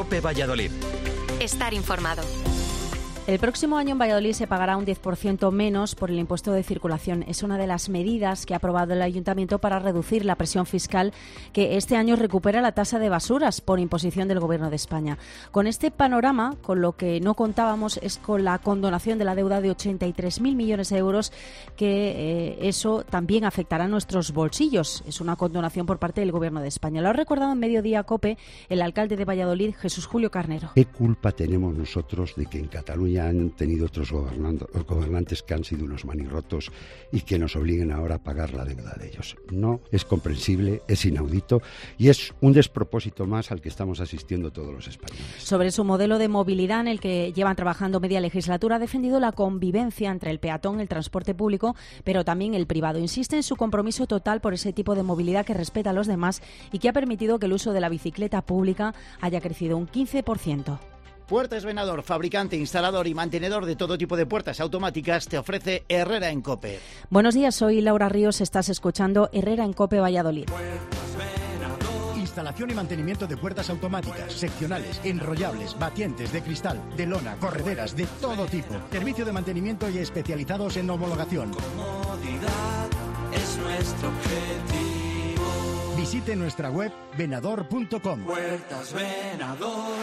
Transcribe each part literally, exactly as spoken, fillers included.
COPE Valladolid. Estar informado. El próximo año en Valladolid se pagará un diez por ciento menos por el impuesto de circulación. Es una de las medidas que ha aprobado el Ayuntamiento para reducir la presión fiscal que este año recupera la tasa de basuras por imposición del Gobierno de España. Con este panorama, con lo que no contábamos es con la condonación de la deuda de ochenta y tres mil millones de euros, que eh, eso también afectará a nuestros bolsillos. Es una condonación por parte del Gobierno de España. Lo ha recordado en Mediodía COPE el alcalde de Valladolid, Jesús Julio Carnero. ¿Qué culpa tenemos nosotros de que en Cataluña han tenido otros gobernantes que han sido unos manirrotos y que nos obliguen ahora a pagar la deuda de ellos? No es comprensible, es inaudito y es un despropósito más al que estamos asistiendo todos los españoles. Sobre su modelo de movilidad, en el que llevan trabajando media legislatura, ha defendido la convivencia entre el peatón, el transporte público, pero también el privado. Insiste en su compromiso total por ese tipo de movilidad que respeta a los demás y que ha permitido que el uso de la bicicleta pública haya crecido un quince por ciento. Puertas Venador, fabricante, instalador y mantenedor de todo tipo de puertas automáticas, te ofrece Herrera en COPE. Buenos días, soy Laura Ríos, estás escuchando Herrera en COPE Valladolid. Instalación y mantenimiento de puertas automáticas, seccionales, enrollables, batientes, de cristal, de lona, correderas, de todo tipo. Servicio de mantenimiento y especializados en homologación. Comodidad es nuestro objetivo. Visite nuestra web venador punto com. Puertas Venador.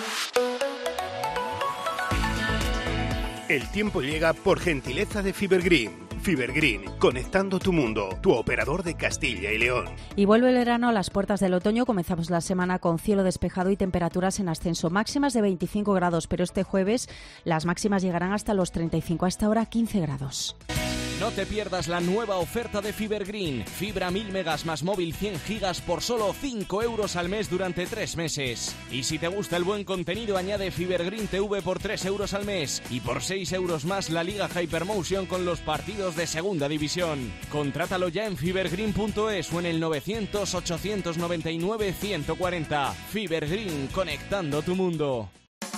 El tiempo llega por gentileza de Fibergreen. Fibergreen, conectando tu mundo, tu operador de Castilla y León. Y vuelve el verano a las puertas del otoño. Comenzamos la semana con cielo despejado y temperaturas en ascenso, máximas de veinticinco grados, pero este jueves las máximas llegarán hasta los treinta y cinco, hasta ahora quince grados. No te pierdas la nueva oferta de Fibergreen. Fibra mil megas más móvil cien gigas por solo cinco euros al mes durante tres meses. Y si te gusta el buen contenido, añade Fibergreen T V por tres euros al mes. Y por seis euros más la Liga Hypermotion con los partidos de Segunda División. Contrátalo ya en fibergreen punto es o en el novecientos, ochocientos noventa y nueve, ciento cuarenta. Fibergreen, conectando tu mundo.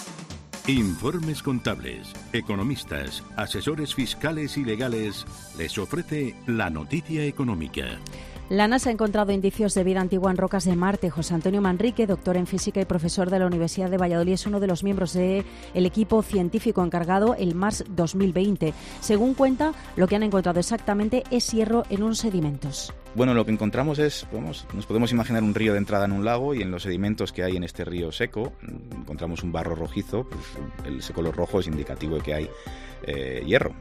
Informes Contables, economistas, asesores fiscales y legales les ofrece la noticia económica. La NASA ha encontrado indicios de vida antigua en rocas de Marte. José Antonio Manrique, doctor en física y profesor de la Universidad de Valladolid, es uno de los miembros del equipo científico encargado el Mars dos mil veinte. Según cuenta, lo que han encontrado exactamente es hierro en unos sedimentos. Bueno, lo que encontramos es, vamos, nos podemos imaginar un río de entrada en un lago y en los sedimentos que hay en este río seco encontramos un barro rojizo. Pues ese color rojo es indicativo de que hay eh, hierro.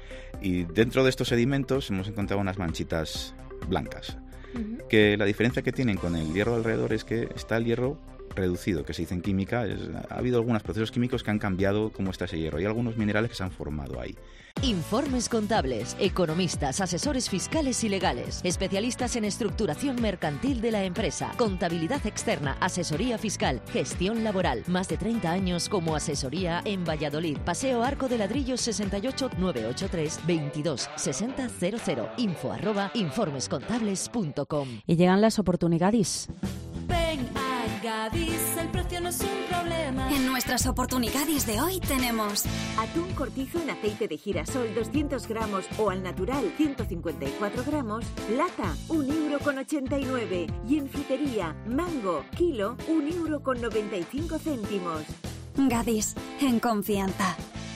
Y dentro de estos sedimentos hemos encontrado unas manchitas blancas, uh-huh. que la diferencia que tienen con el hierro alrededor es que está el hierro reducido, que se dice en química. Es, ha habido algunos procesos químicos que han cambiado cómo está ese hierro y algunos minerales que se han formado ahí. Informes contables, economistas, asesores fiscales y legales, especialistas en estructuración mercantil de la empresa, contabilidad externa, asesoría fiscal, gestión laboral. Más de treinta años como asesoría en Valladolid. Paseo Arco de Ladrillos sesenta y ocho, novecientos ochenta y tres, veintidós sesenta cero cero. Info arroba informescontables punto com. Y llegan las oportunidades. Ven a Gadis, el precio no es un problema. En nuestras oportunidades de hoy tenemos atún cortizo en aceite de girasol doscientos gramos o al natural ciento cincuenta y cuatro gramos, lata un euro con ochenta y nueve y en frutería mango kilo un euro con noventa y cinco céntimos. Gadis, en confianza.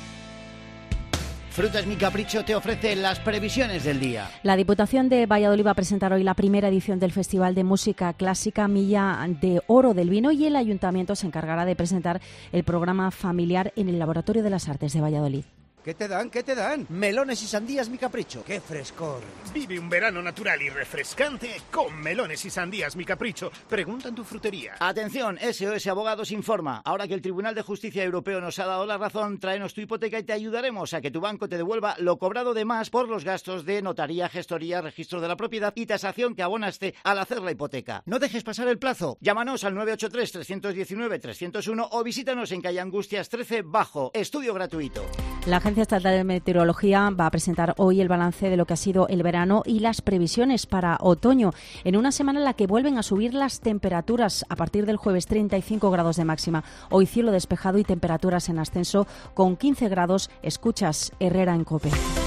Frutas Mi Capricho te ofrece las previsiones del día. La Diputación de Valladolid va a presentar hoy la primera edición del Festival de Música Clásica Milla de Oro del Vino y el Ayuntamiento se encargará de presentar el programa familiar en el Laboratorio de las Artes de Valladolid. ¿Qué te dan? ¿Qué te dan? Melones y sandías Mi Capricho. ¡Qué frescor! Vive un verano natural y refrescante con melones y sandías Mi Capricho. Pregunta en tu frutería. Atención, S O S Abogados informa. Ahora que el Tribunal de Justicia Europeo nos ha dado la razón, tráenos tu hipoteca y te ayudaremos a que tu banco te devuelva lo cobrado de más por los gastos de notaría, gestoría, registro de la propiedad y tasación que abonaste al hacer la hipoteca. No dejes pasar el plazo. Llámanos al nueve ocho tres, tres uno nueve, tres cero uno o visítanos en calle Angustias trece Bajo. Estudio gratuito. La Agencia Estatal de Meteorología va a presentar hoy el balance de lo que ha sido el verano y las previsiones para otoño, en una semana en la que vuelven a subir las temperaturas a partir del jueves, treinta y cinco grados de máxima. Hoy cielo despejado y temperaturas en ascenso con quince grados. Escuchas Herrera en COPE.